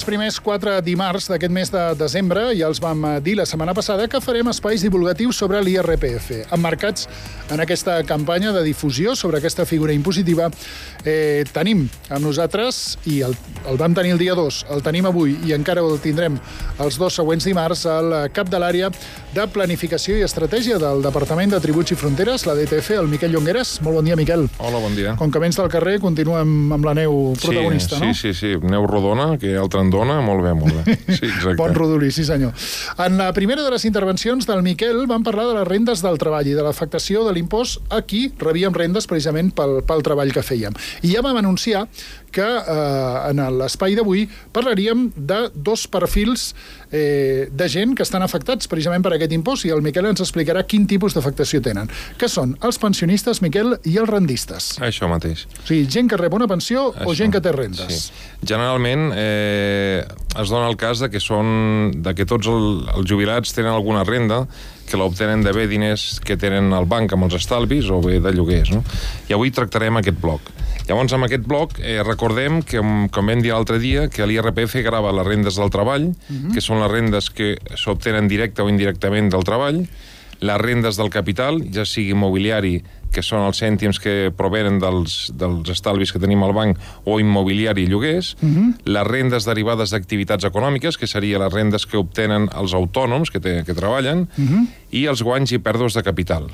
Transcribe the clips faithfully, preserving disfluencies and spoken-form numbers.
primers quatre dimarts d'aquest mes de desembre ja els vam dir la setmana passada que farem espais divulgatius sobre l'I R P F. Emmarcats en aquesta campanya de difusió sobre aquesta figura impositiva, eh, tenim amb nosaltres, i el, el vam tenir el dia dos, el tenim avui i encara el tindrem els dos següents dimarts, el cap de l'àrea de Planificació i Estratègia del Departament de Tributs i Fronteres, la D T F, el Miquel Llongueras. Molt bon dia, Miquel. Hola, bon dia. Com que vens del carrer, continuem amb la neu protagonista, sí, no? Sí, sí, sí. Neu rodona, que altra en dona, molt bé, molt bé. Sí, exacte. Bon rodolí, sí senyor. En la primera de les intervencions del Miquel vam parlar de les rendes del treball i de l'afectació de l'impost a qui rebíem rendes precisament pel, pel treball que fèiem. I ja vam anunciar que eh, en l'espai d'avui parlaríem de dos perfils eh, de gent que estan afectats precisament per aquest impost, i el Miquel ens explicarà quin tipus d'afectació tenen, que són els pensionistes, Miquel, i els rendistes. Això mateix. O sigui, gent que rep una pensió Això. o gent que té rendes. Sí. Generalment eh, es dona el cas de que, són, de que tots el, els jubilats tenen alguna renda que l'obtenen de bé diners que tenen al banc amb els estalvis o bé de lloguers, no? I avui tractarem aquest bloc. Llavors, amb aquest bloc, eh, recordem que, com vam dir l'altre dia, que l'I R P F grava les rendes del treball, uh-huh. que són les rendes que s'obtenen directe o indirectament del treball, les rendes del capital, ja sigui immobiliari, que són els cèntims que provenen dels, dels estalvis que tenim al banc, o immobiliari i lloguers, uh-huh. les rendes derivades d'activitats econòmiques, que serien les rendes que obtenen els autònoms que, te, que treballen, uh-huh. i els guanys i pèrdues de capital.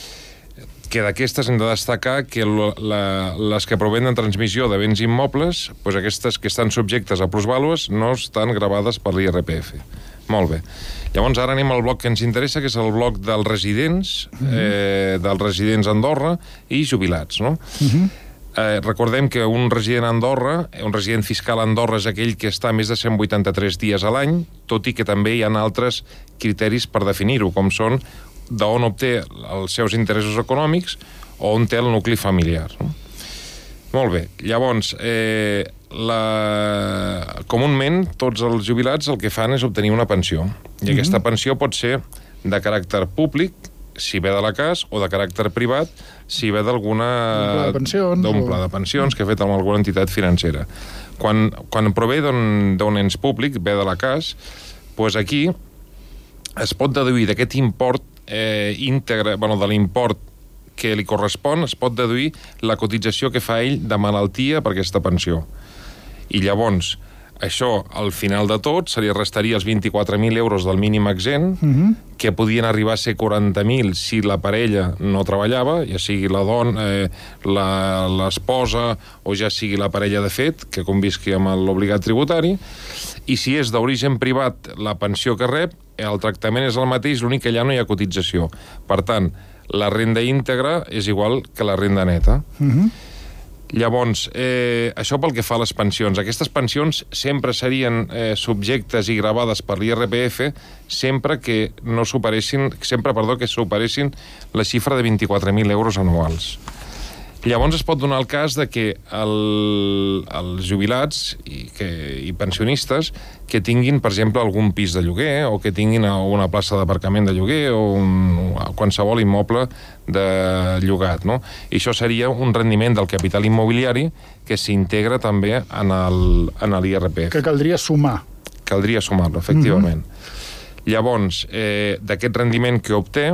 Que d'aquestes hem de destacar que la, les que provenen transmissió de béns immobles, doncs aquestes que estan subjectes a plusvàlues no estan gravades per l'I R P F. Molt bé. Llavors ara anem al bloc que ens interessa, que és el bloc dels residents, uh-huh. eh, dels residents a Andorra i jubilats, no? Uh-huh. Eh, recordem que un resident a Andorra, un resident fiscal a Andorra és aquell que està més de cent vuitanta-tres dies a l'any, tot i que també hi ha altres criteris per definir-ho, com són d'on obté els seus interessos econòmics o on té el nucli familiar. No? Molt bé. Llavors, eh, la... comúment, tots els jubilats el que fan és obtenir una pensió. I mm-hmm. aquesta pensió pot ser de caràcter públic, si ve de la cas, o de caràcter privat, si ve d'alguna... d'un pla de pensions. D'un pla de pensions que ha fet amb alguna entitat financera. Quan, quan prové d'un ens públic, ve de la cas, doncs aquí es pot deduir d'aquest import eh, íntegre, bueno, de l'import que li correspon, es pot deduir la cotització que fa ell de malaltia per aquesta pensió. I llavors, això, al final de tot, se li restaria els vint-i-quatre mil euros del mínim exempt, uh-huh. que podien arribar a ser quaranta mil si la parella no treballava, ja sigui la dona, eh, l'esposa o ja sigui la parella de fet, que convisqui amb l'obligat tributari, i si és d'origen privat la pensió que rep, el tractament és el mateix, l'únic que allà no hi ha cotització. Per tant, la renda íntegra és igual que la renda neta. Uh-huh. Llavors, eh, això pel que fa a les pensions. Aquestes pensions sempre serien eh, subjectes i gravades per l'I R P F sempre que no superessin, sempre, perdó, que superessin la xifra de vint-i-quatre mil euros anuals. Llavors es pot donar el cas de que el, els jubilats i, que, i pensionistes que tinguin, per exemple, algun pis de lloguer o que tinguin una plaça d'aparcament de lloguer o un, qualsevol immoble de llogat, no? I això seria un rendiment del capital immobiliari que s'integra també en l'I R P F. Que caldria sumar. Caldria sumar-lo, efectivament. Mm-hmm. Llavors, eh, d'aquest rendiment que obté,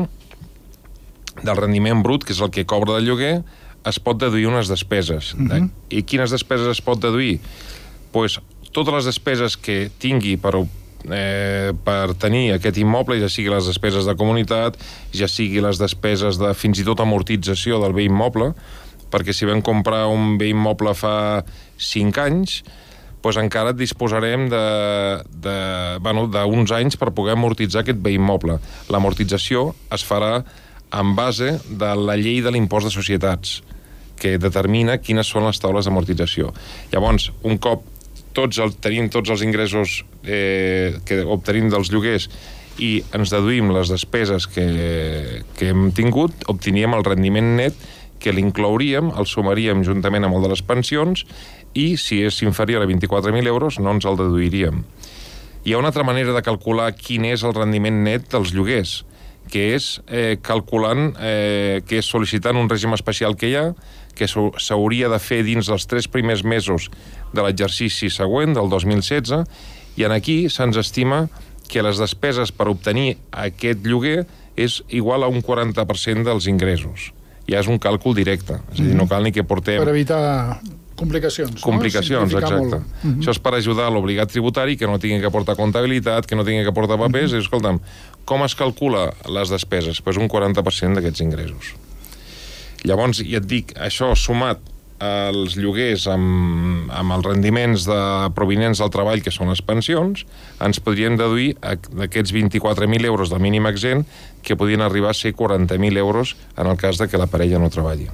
del rendiment brut, que és el que cobra del lloguer, es pot deduir unes despeses. Uh-huh. I quines despeses es pot deduir? Pues, totes les despeses que tingui per, eh, per tenir aquest immoble, ja sigui les despeses de comunitat, ja sigui les despeses de fins i tot amortització del bé immoble, perquè si vam comprar un bé immoble fa cinc anys, pues encara disposarem de, de, bueno, d'uns anys per poder amortitzar aquest bé immoble. L'amortització es farà en base de la llei de l'impost de societats, que determina quines són les taules d'amortització. Llavors, un cop tots el, tenim tots els ingressos eh, que obtenim dels lloguers i ens deduïm les despeses que, que hem tingut, obteníem el rendiment net que l'inclouríem, el sumaríem juntament amb el de les pensions i, si és inferior a vint-i-quatre mil euros, no ens el deduiríem. Hi ha una altra manera de calcular quin és el rendiment net dels lloguers, que és eh, calculant, eh, que és sol·licitant un règim especial que hi ha, que s'hauria de fer dins dels tres primers mesos de l'exercici següent, del dos mil setze, i en aquí se'ns estima que les despeses per obtenir aquest lloguer és igual a un quaranta per cent dels ingressos. Ja és un càlcul directe, és a dir, no cal ni que portem... Per evitar complicacions, Complicacions, no? exacte. Uh-huh. Això és per ajudar l'obligat tributari, que no tingui que portar comptabilitat, que no tingui que portar papers, uh-huh. i escolta'm, com es calcula les despeses? Pues un quaranta per cent d'aquests ingressos. Llavors, ja et dic, això sumat als lloguers amb, amb els rendiments de, provinents del treball, que són les pensions, ens podrien deduir d'aquests vint-i-quatre mil euros del mínim exempt, que podien arribar a ser quaranta mil euros en el cas de que la parella no treballi.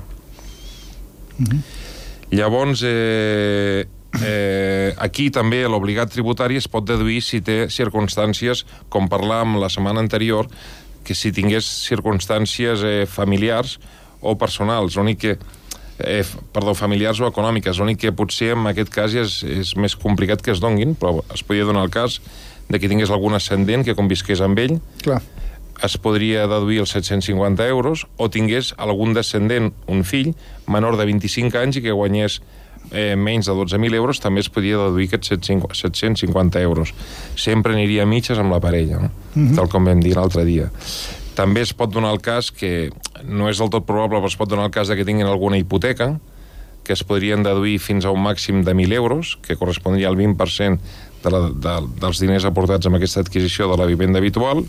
Mm-hmm. Llavors, eh, eh, aquí també l'obligat tributari es pot deduir si té circumstàncies, com parlàvem la setmana anterior, que si tingués circumstàncies eh, familiars o personals, l'únic que eh, perdó, familiars o econòmiques, l'únic que potser en aquest cas és, és més complicat que es donguin, però es podria donar el cas de que tingués algun ascendent que convisqués amb ell. Clar. Es podria deduir els set-cents cinquanta euros, o tingués algun descendent, un fill, menor de vint-i-cinc anys i que guanyés eh, menys de dotze mil euros, també es podria deduir aquests set-cents cinquanta euros. Sempre aniria a mitges amb la parella, no? Mm-hmm. Tal com vam dir l'altre dia. També es pot donar el cas, que no és del tot probable, però es pot donar el cas de que tinguin alguna hipoteca, que es podrien deduir fins a un màxim de mil euros, que correspondria al vint per cent de la, de, dels diners aportats amb aquesta adquisició de la vivenda habitual,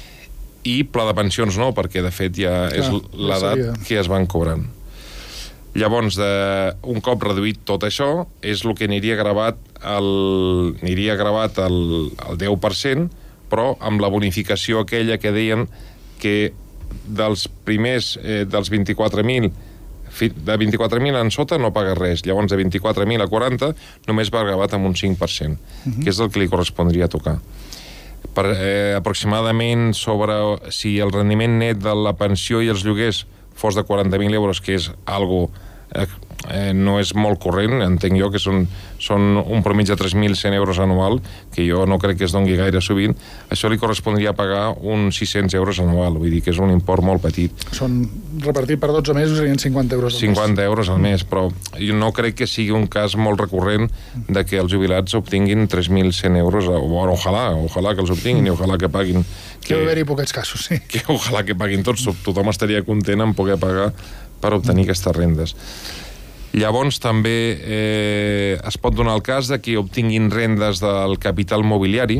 i pla de pensions no, perquè de fet ja Clar, és l'edat ja que es van cobrant. Llavors, de, un cop reduït tot això, és el que aniria gravat el, aniria gravat el, el deu per cent, però amb la bonificació aquella que deien que dels primers, eh, dels vint-i-quatre mil, de vint-i-quatre mil en sota no paga res. Llavors, de vint-i-quatre mil a quaranta, només va gravat amb un cinc per cent, uh-huh. que és el que li correspondria tocar. Per, eh, aproximadament sobre si el rendiment net de la pensió i els lloguers fos de quaranta mil euros, que és algo eh, eh, no és molt corrent, entenc jo que són, són un promig de tres mil cent euros anual, que jo no crec que es doni gaire sovint, això li correspondria pagar uns sis-cents euros anual, vull dir que és un import molt petit. Són repartit per dotze mesos serien cinquanta euros al mes. cinquanta euros al mes, però jo no crec que sigui un cas molt recurrent de que els jubilats obtinguin tres mil cent euros, o bueno, ojalà, ojalà que els obtinguin i ojalà que paguin. Que deu haver-hi poquets casos, sí. Que ojalà que paguin tots, tothom estaria content en poder pagar per obtenir mm. aquestes rendes. Llavors també eh, es pot donar el cas de que obtinguin rendes del capital mobiliari,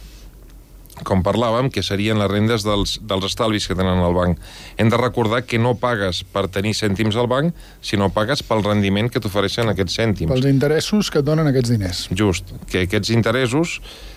com parlàvem, que serien les rendes dels, dels estalvis que tenen al banc. Hem de recordar que no pagues per tenir cèntims al banc, sinó pagues pel rendiment que t'ofereixen aquests cèntims. Pels interessos que et donen aquests diners. Just, que aquests interessos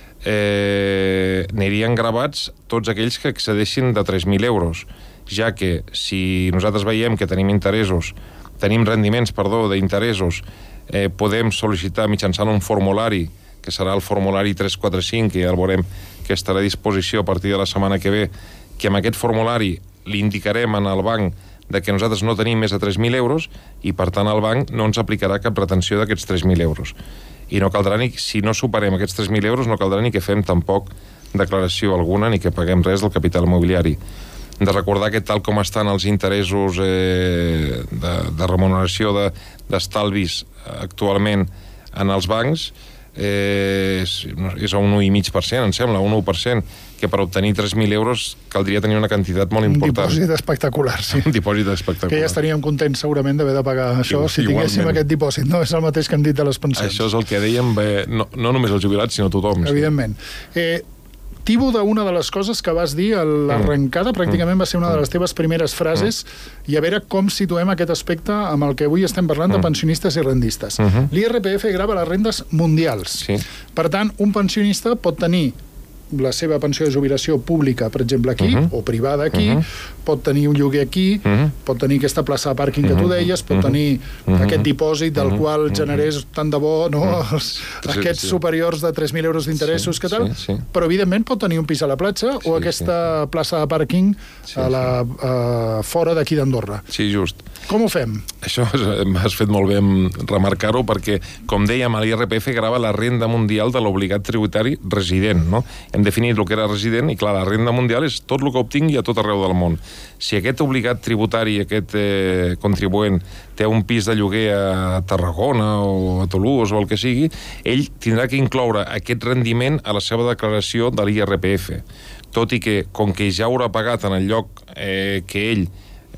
eh, anirien gravats tots aquells que excedeixin de tres mil euros, ja que si nosaltres veiem que tenim interessos, tenim rendiments, perdó, d'interessos, eh, podem sol·licitar mitjançant un formulari, que serà el formulari tres quatre cinc, que ja el veurem que estarà a disposició a partir de la setmana que ve, que amb aquest formulari li indicarem al banc de que nosaltres no tenim més de tres mil euros i, per tant, el banc no ens aplicarà cap retenció d'aquests tres mil euros. I no caldrà ni, si no superem aquests tres mil euros, no caldrà ni que fem tampoc declaració alguna ni que paguem res del capital mobiliari. De recordar que tal com estan els interessos eh, de, de remuneració de, d'estalvis actualment en els bancs, eh, és, és a un un coma cinc per cent, em sembla, un un per cent, que per obtenir tres mil euros caldria tenir una quantitat molt important. Un dipòsit espectacular, sí. Un dipòsit espectacular. Que ja estaríem contents segurament d'haver de pagar això, I, si igualment. Tinguéssim aquest dipòsit, no? És el mateix que han dit de les pensions. Això és el que dèiem, bé, no, no només els jubilats, sinó tothom. Evidentment. Sí. Eh, Tibo, d'una de les coses que vas dir a l'arrencada, mm. pràcticament va ser una de les teves primeres frases, mm. i a veure com situem aquest aspecte amb el que avui estem parlant mm. de pensionistes i rendistes. Mm-hmm. L'I R P F grava les rendes mundials. Sí. Per tant, un pensionista pot tenir la seva pensió de jubilació pública, per exemple, aquí, uh-huh. o privada aquí, uh-huh. pot tenir un lloguer aquí, uh-huh. pot tenir aquesta plaça de pàrquing que tu deies, pot tenir uh-huh. aquest dipòsit del uh-huh. qual generés tant de bo, no? Uh-huh. Els, aquests sí, sí. superiors de tres mil euros d'interessos, sí, que tal, sí, sí. però evidentment pot tenir un pis a la platja sí, o aquesta sí. plaça de pàrquing sí, a la, a, fora d'aquí d'Andorra. Sí, just. Com ho fem? Això m'has fet molt bé remarcar-ho perquè, com dèiem, l'I R P F grava la renda mundial de l'obligat tributari resident, no? Hem definit el que era resident i, clar, la renda mundial és tot el que obtingui a tot arreu del món. Si aquest obligat tributari, aquest eh, contribuent, té un pis de lloguer a Tarragona o a Toulouse o el que sigui, ell tindrà que incloure aquest rendiment a la seva declaració de l'I R P F. Tot i que, com que ja haurà pagat en el lloc eh, que ell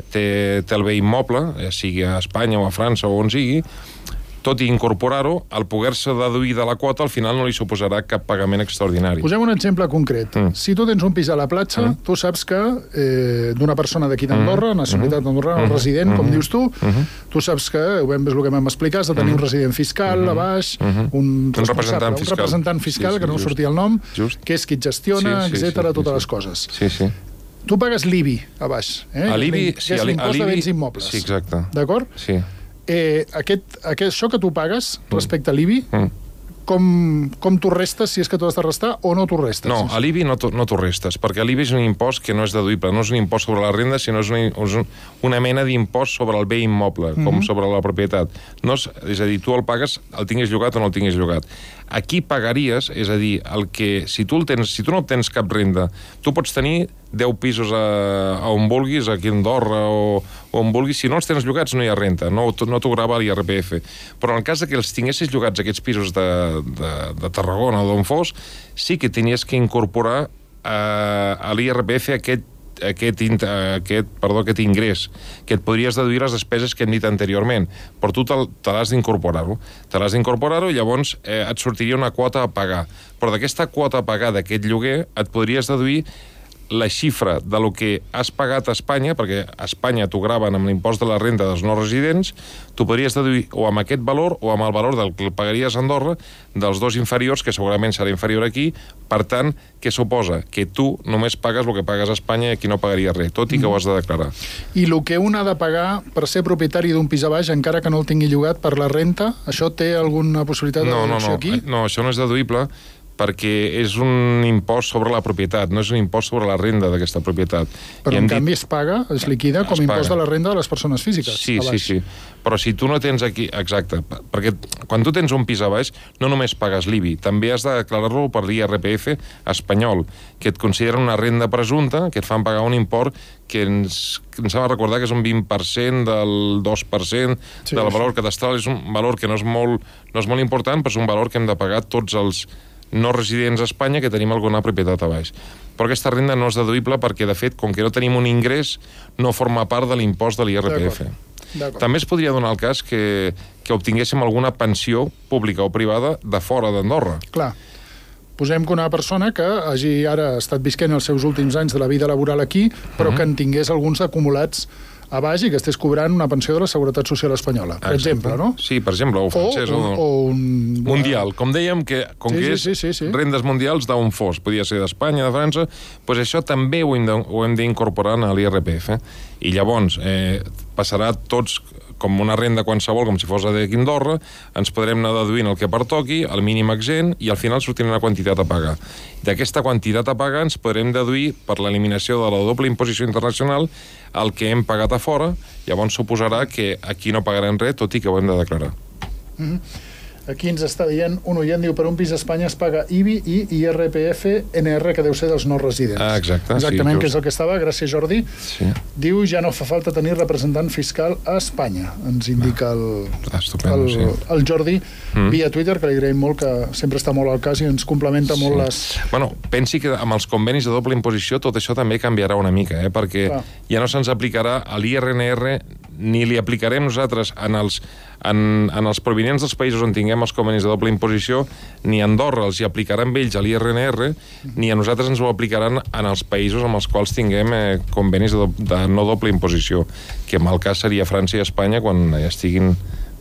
té, té el bé immoble, ja sigui a Espanya o a França o on sigui, tot i incorporar-ho, al poder-se deduir de la quota, al final no li suposarà cap pagament extraordinari. Posem un exemple concret. Mm. Si tu tens un pis a la platja, mm. tu saps que eh, d'una persona d'aquí d'Andorra, mm. nacionalitat d'Andorra, mm. un resident, mm. com dius tu, mm. tu saps que, ho vam, és el que vam explicar, has de tenir mm. un resident fiscal mm. a baix, mm. un, un representant fiscal, un representant fiscal sí, sí, que no just. sortia el nom, just. que és qui et gestiona, sí, sí, etcètera, sí, totes sí, les coses. Sí, sí. Tu pagues l'I B I a baix, eh? A l'I B I, sí, és l'impost de béns immobles. Sí, exacte. D'acord? Sí. Eh, aquest, aquest, això que tu pagues respecte a l'I B I, mm. com, com t'ho restes, si és que t'ho has de restar, o no t'ho restes? No, a l'I B I no t'ho no restes, perquè l'I B I és un impost que no és deduïble, no és un impost sobre la renda, sinó és una, és una mena d'impost sobre el bé immoble, com mm-hmm. sobre la propietat. No és, és a dir, tu el pagues, el tinguis llogat o no el tinguis llogat. Aquí pagaries, és a dir, el que, si tu, el tens, si tu no tens cap renda, tu pots tenir deu pisos a, a on vulguis, aquí a Andorra o, o on vulguis, si no els tens llogats no hi ha renta, no, no t'ho grava l'I R P F. Però en el cas de que els tinguessis llogats aquests pisos de, de, de Tarragona o d'on fos, sí que tenies que incorporar eh, a l'I R P F aquest Aquest, aquest, perdó, aquest ingrés, que et podries deduir les despeses que hem dit anteriorment, però tu te, te l'has d'incorporar-ho. Te l'has d'incorporar-ho i llavors eh, et sortiria una quota a pagar. Però d'aquesta quota a pagar d'aquest lloguer et podries deduir la xifra de lo que has pagat a Espanya, perquè a Espanya t'ho graven amb l'impost de la renda dels no residents, tu podries deduir o amb aquest valor o amb el valor del que pagaries a Andorra, dels dos inferiors, que segurament serà inferior aquí. Per tant, què suposa? Que tu només pagues el que pagues a Espanya i aquí no pagaries res, tot i que ho has de declarar. I el que un ha de pagar per ser propietari d'un pis a baix, encara que no el tingui llogat per la renta, això té alguna possibilitat de no, deducció no, no. aquí? No, això no és deduïble, perquè és un impost sobre la propietat, no és un impost sobre la renda d'aquesta propietat. Però en canvi es paga, es liquida com a impost de la renda de les persones físiques. Sí, sí, sí. Però si tu no tens aquí... Exacte, perquè quan tu tens un pis a baix, no només pagues l'I B I, també has de declarar-lo per l'I R P F espanyol, que et considera una renda presumpta, que et fan pagar un import que ens, ens ha de recordar que és un vint per cent del dos per cent sí, del valor cadastral. És un valor que no és molt, no és molt important, però és un valor que hem de pagar tots els no residents a Espanya que tenim alguna propietat a baix. Però aquesta renda no és deduïble perquè, de fet, com que no tenim un ingrés, no forma part de l'impost de l'I R P F. També es podria donar el cas que, que obtinguéssim alguna pensió pública o privada de fora d'Andorra. Clar. Posem que una persona que hagi ara estat visquent els seus últims anys de la vida laboral aquí, però uh-huh. que en tingués alguns acumulats a baix i que estés cobrant una pensió de la Seguretat Social Espanyola, per Exacte. exemple, no? Sí, per exemple, o francès, o, un, o un... mundial. Com dèiem, que com sí, que sí, és sí, sí, sí. rendes mundials d'on fos, podia ser d'Espanya, de França, doncs això també ho hem, de, ho hem d'incorporar a l'I R P F. I llavors eh, passarà tots com una renda qualsevol, com si fos d'aquí a Andorra, ens podrem anar deduint el que pertoqui, el mínim exempt, i al final sortirà una quantitat a pagar. D'aquesta quantitat a pagar ens podrem deduir per l'eliminació de la doble imposició internacional el que hem pagat a fora, llavors suposarà que aquí no pagarem res, tot i que ho hem de declarar. Mm-hmm. Aquí ens està dient, un oient diu, per un pis a Espanya es paga I B I i I R P F N R, que deu ser dels no residents. Ah, exacte. Exactament, sí, que és el que estava. Gràcies, Jordi. Sí. Diu, ja no fa falta tenir representant fiscal a Espanya. Ens indica el, ah, estupendo, el, sí. el Jordi mm. via Twitter, que li agraïm molt, que sempre està molt al cas i ens complementa sí. molt les... Bueno, pensi que amb els convenis de doble imposició tot això també canviarà una mica, eh? Perquè Clar. ja no se'ns aplicarà a l'I R N R ni li aplicarem nosaltres en els, en, en els provinents dels països on tinguem els convenis de doble imposició, ni a Andorra els hi aplicaran ells a l'I R N R, ni a nosaltres ens ho aplicaran en els països amb els quals tinguem eh, convenis de, do, de no doble imposició, que en el cas seria França i Espanya quan estiguin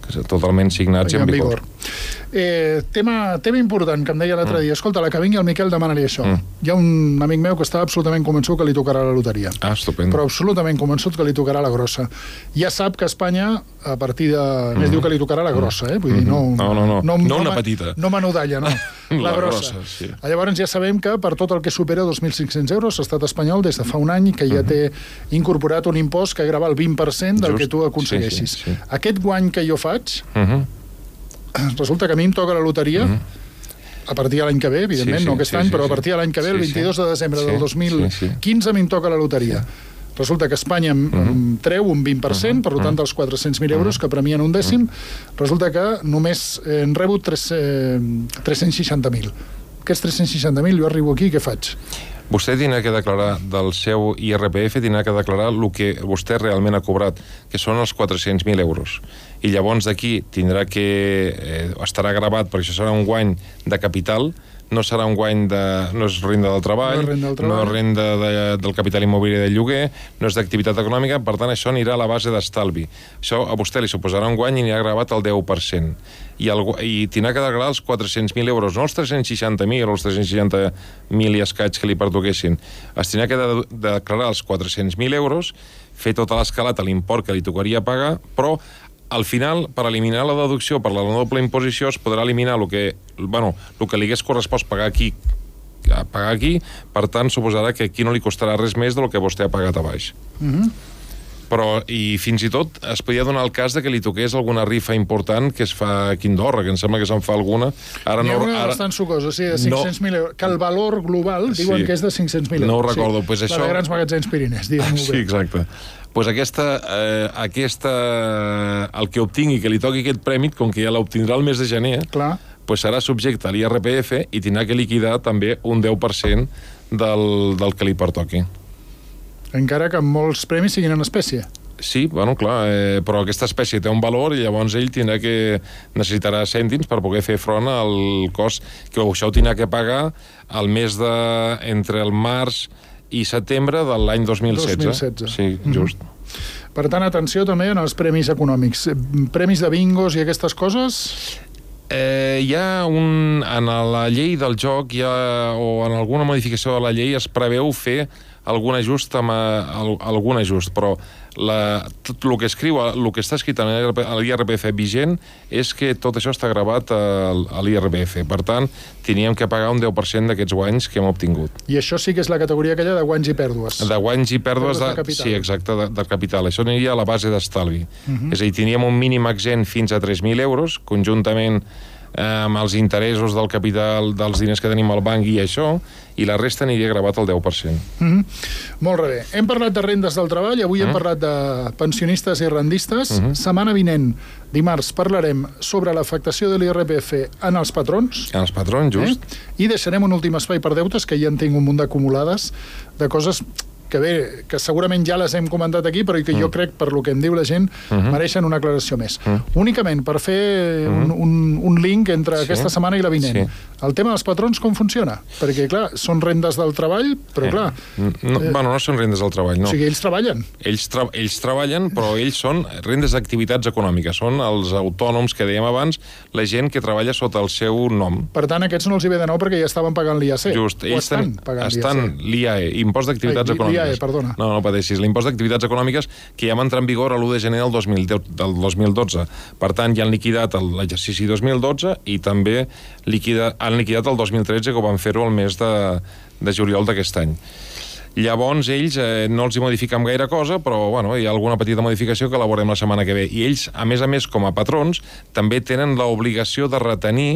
totalment signats i en vigor. Eh, tema, tema important que em deia l'altre mm. dia. Escolta, la que vingui el Miquel demanaria això. Mm. Hi ha un amic meu que està absolutament convençut que li tocarà la loteria. Ah, estupendo. Però absolutament convençut que li tocarà la grossa. Ja sap que Espanya, a partir de... Mm. Més diu que li tocarà la grossa, eh? Vull dir, no... No, no, no. No, no una ma... petita. No menudalla, no. La, la grossa. grossa sí. Llavors ja sabem que per tot el que supera dos mil cinc-cents euros, l'estat espanyol des de fa un any que ja té incorporat un impost que grava el vint per cent del Just. que tu aconsegueixis. Sí, sí, sí. Aquest guany que jo faig... Uh-huh. Resulta que a mi em toca la loteria mm-hmm. a partir de l'any que ve, evidentment, sí, sí, no aquest sí, any, sí, però a partir de l'any que ve, sí, el vint-i-dos de desembre sí, del dos mil quinze, sí, sí. a mi em toca la loteria. Sí. Resulta que Espanya em, mm-hmm. em treu un vint per cent, mm-hmm. per tant, dels quatre-cents mil euros que premien un dècim, resulta que només en rebo tres-cents seixanta mil. Aquests tres-cents seixanta mil, jo arribo aquí, què faig? Vostè tindrà que declarar del seu I R P F, tindrà que declarar el que vostè realment ha cobrat, que són els quatre-cents mil euros. I llavors d'aquí tindrà que... Eh, estarà gravat, perquè això serà un guany de capital, no serà un guany de... no és renda del treball, no és renda, del treball. No és renda de, del capital immobiliari del lloguer, no és d'activitat econòmica, per tant això anirà a la base d'estalvi. Això a vostè li suposarà un guany i anirà gravat el deu per cent. I, el, i tindrà que declarar els quatre-cents mil euros, no els tres-cents seixanta mil o els tres-cents seixanta mil i escaig que li pertoquessin. Es tindrà que de, de declarar els quatre-cents mil euros, fer tota l'escalat a l'import que li tocaria pagar, però al final, per eliminar la deducció per la doble imposició, es podrà eliminar el que, bueno, el que li hagués correspost pagar aquí, pagar aquí, per tant, suposarà que aquí no li costarà res més del que vostè ha pagat a baix. Mm-hmm. Però, i fins i tot, es podia donar el cas de que li toqués alguna rifa important que es fa aquí a Andorra, que em sembla que se'n fa alguna. Ara N'hi ha no, una ara... bastant sucosa, sí, de cinc-cents mil no... euros, que el valor global diuen sí. que és de cinc-cents mil euros. No ho recordo, sí. pues això... La de grans magatzems Pirinès, diguem-ho bé. Sí, exacte. Pues aquesta, eh, aquesta, el que obtingui, que li toqui aquest premi, com que ja l'obtindrà el mes de gener, Clar. pues serà subjecte a l'I R P F i tindrà que liquidar també un deu per cent del, del que li pertoqui. Encara que molts premis siguin en espècie. Sí, bueno, clar, eh, però aquesta espècie té un valor i llavors ell tindrà que necessitarà cèntims per poder fer front al cost, que això ho tindrà que pagar al mes de... entre el març i setembre de l'any dos mil setze. dos mil setze. Sí, just. Mm-hmm. Per tant, atenció també en els premis econòmics. Premis de bingos i aquestes coses... Eh, hi ha un... En la llei del joc hi ha, o en alguna modificació de la llei es preveu fer algun ajust, amb, algun ajust, però la, tot el que escriu, el que està escrit a l'I R P F vigent és que tot això està gravat a l'I R P F. Per tant, teníem que pagar un deu per cent d'aquests guanys que hem obtingut. I això sí que és la categoria aquella de guanys i pèrdues. De guanys i pèrdues, de, de sí, exacte, de, del capital. Això aniria a la base d'estalvi. Uh-huh. És a dir, teníem un mínim exempt fins a tres mil euros, conjuntament amb els interessos del capital, dels diners que tenim al banc i això, i la resta aniria gravat al deu per cent. Mm-hmm. Molt bé. Hem parlat de rendes del treball, avui mm-hmm. hem parlat de pensionistes i rendistes. Mm-hmm. Setmana vinent, dimarts, parlarem sobre l'afectació de l'I R P F en els patrons. En els patrons, just. Eh? I deixarem un últim espai per deutes, que ja en tinc un munt d'acumulades, de coses que bé, que segurament ja les hem comentat aquí, però que mm. jo crec, per lo que em diu la gent, mm-hmm. mereixen una aclaració més. Mm. Únicament per fer mm-hmm. un, un, un link entre sí. aquesta setmana i la vinent. Sí. El tema dels patrons com funciona? Perquè, clar, són rendes del treball, però, clar... No, eh, bueno, no són rendes del treball, no. O sigui, ells treballen. Ells, tra ells treballen, però ells són rendes d'activitats econòmiques. Són els autònoms que dèiem abans, la gent que treballa sota el seu nom. Per tant, aquests no els hi ve de nou perquè ja estaven pagant l'I A C. Just, ells estan pagant l'I A E, Impost d'Activitats Econòmiques. L'I A E, perdona. No, no pateixis. L'Impost d'Activitats Econòmiques que ja va entrar en vigor a l'u de gener del dos mil deu, del dos mil dotze. Per tant, ja han liquidat l'exercici dos mil dotze i també liquida, han liquidat el dos mil tretze, que ho van fer-ho el mes de, de juliol d'aquest any. Llavors, ells eh, no els hi modifiquen gaire cosa, però bueno, hi ha alguna petita modificació que la veurem la setmana que ve. I ells, a més a més, com a patrons, també tenen l'obligació de retenir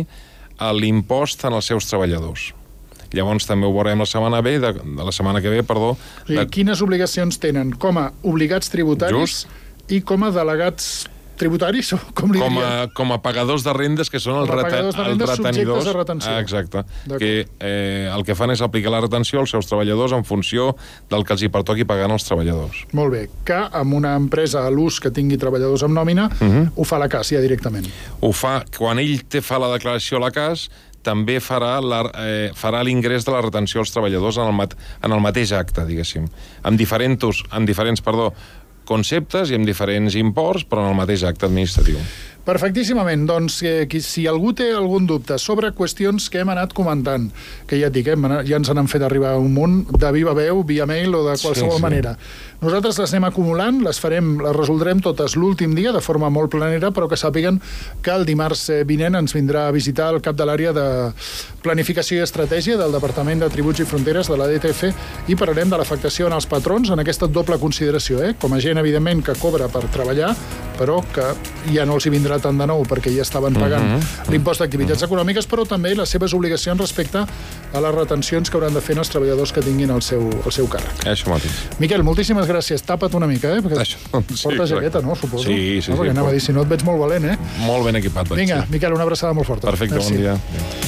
l'impost en els seus treballadors. Llavors també ho veurem la setmana ve, de, de la setmana que ve, perdó. O sigui, quines obligacions tenen com a obligats tributaris Just. I com a delegats tributaris, o com li com a, diria? Com a pagadors de rendes, que són els, reta els retenidors. A retenció. Exacte. Que eh, el que fan és aplicar la retenció als seus treballadors en funció del que els hi pertoqui pagant als treballadors. Molt bé. Que amb una empresa a l'ús que tingui treballadors amb nòmina, uh-huh. ho fa la C A S ja directament. Ho fa, quan ell té, fa la declaració a la C A S, també farà l'ingrés eh, de la retenció als treballadors en el, mat en el mateix acte, diguéssim. Amb diferents, amb diferents perdó, conceptes i amb diferents imports, però en el mateix acte administratiu. Perfectíssimament. Doncs eh, si algú té algun dubte sobre qüestions que hem anat comentant, que ja et dic, eh, ja ens n'han fet arribar un munt de viva veu, via mail o de qualsevol sí, sí. manera. Nosaltres les anem acumulant, les farem, les resoldrem totes l'últim dia de forma molt planera, però que sàpiguen que el dimarts vinent ens vindrà a visitar el cap de l'àrea de Planificació i Estratègia del Departament de Tributs i Fronteres de la D T F i parlarem de l'afectació en els patrons en aquesta doble consideració, eh? Com a gent, evidentment, que cobra per treballar, però que ja no els hi vindrà tant de nou perquè ja estaven pagant uh -huh. l'impost d'activitats uh -huh. econòmiques, però també les seves obligacions respecte a les retencions que hauran de fer els treballadors que tinguin el seu, el seu càrrec. Això mateix. Miquel, moltíssimes gràcies. Tapa't una mica, eh? Perquè Això, sí, porta jaqueta, no? Suposo. Sí, sí, no, sí. Perquè anava a dir, si no et veig molt valent, eh? Molt ben equipat. Vinga, sí. Miquel, una abraçada molt forta. Perfecte, Merci. Bon dia.